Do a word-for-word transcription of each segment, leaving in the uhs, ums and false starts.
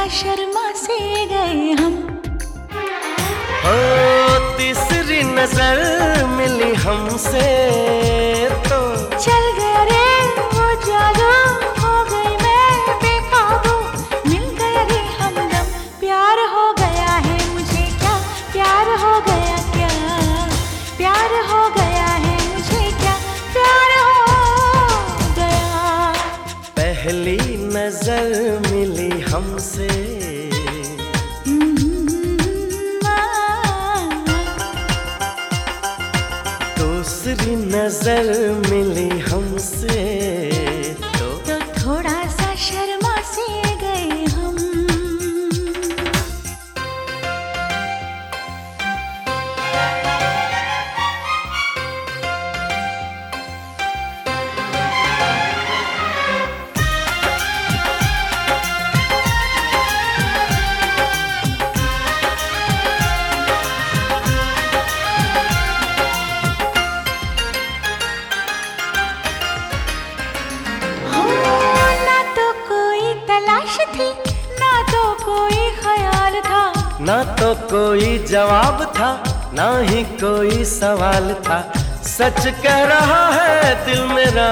शर्मा से गए हम। ओ तीसरी नजर मिली हमसे तो चल गया रे वो जादू, हो गई मैं बेकाबू, मिल गया रे हमदम, प्यार हो गया है मुझे क्या, प्यार हो गया क्या, प्यार हो गया है मुझे क्या, प्यार हो गया। पहली नजर मिली हमसे, दूसरी नजर मिली हमसे तो, तो थोड़ा सा शर्मा से गए हम। थी ना तो कोई ख्याल था, ना तो कोई जवाब था, ना ही कोई सवाल था। सच कह रहा है दिल मेरा,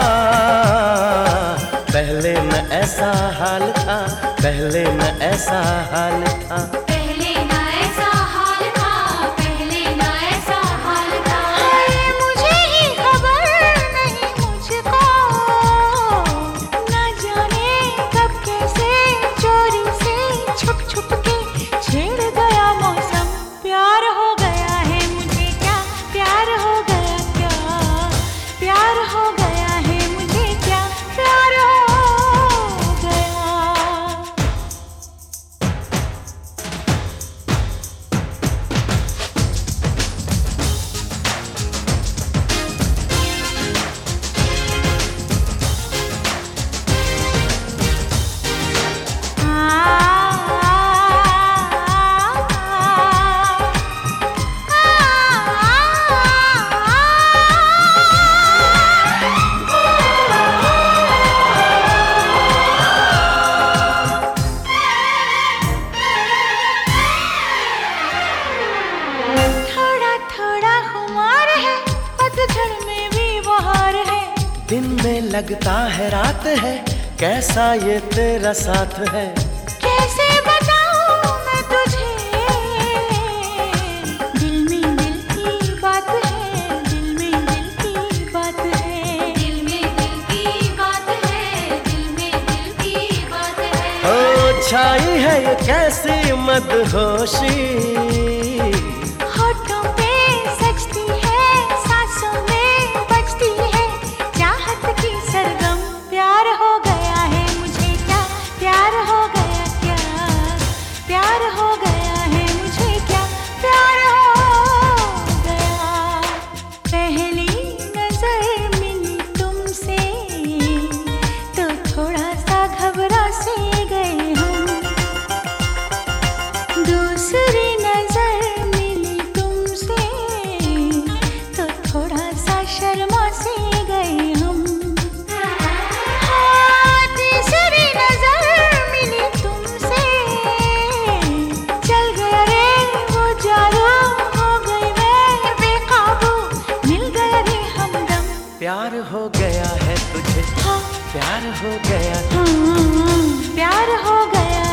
पहले न ऐसा हाल था, पहले न ऐसा हाल था, पहले न ऐसा हाल था, पहले न ऐसा हाल था। हाय मुझे ही खबर नहीं मुझको, ना जाने कब कैसे चोरी से छुप छुप के छेड़ गया मौसम, प्यार हो गया है मुझे क्या, प्यार हो गया क्या, प्यार हो गया है मुझे क्या, प्यार हो गया। दिन में लगता है रात है, कैसा ये तेरा साथ है, कैसे बताऊं मैं तुझे, दिल में दिल की बात है, दिल में दिल की बात है, दिल में दिल की बात है, दिल में दिल की बात है। ओ छाई है ये कैसी मदहोशी, होठों पे सजती है, सांसों में बजती है चाहत की सरगम, प्यार हो गया है मुझे क्या, प्यार हो गया क्या, प्यार हो गया है मुझे क्या, प्यार हो गया। पहली नजर मिली तुमसे तो थोड़ा सा घबरा से गए हम, दूसरी नजर मिली तुमसे तो थोड़ा सा शर्मा से गए हम। हाँ, तीसरी नजर मिली तुमसे, चल गया रे वो जादू, हो गई मैं बेकाबू, मिल गया रे हमदम, प्यार हो गया है तुझे, हाँ, प्यार हो गया, हाँ, प्यार हो गया।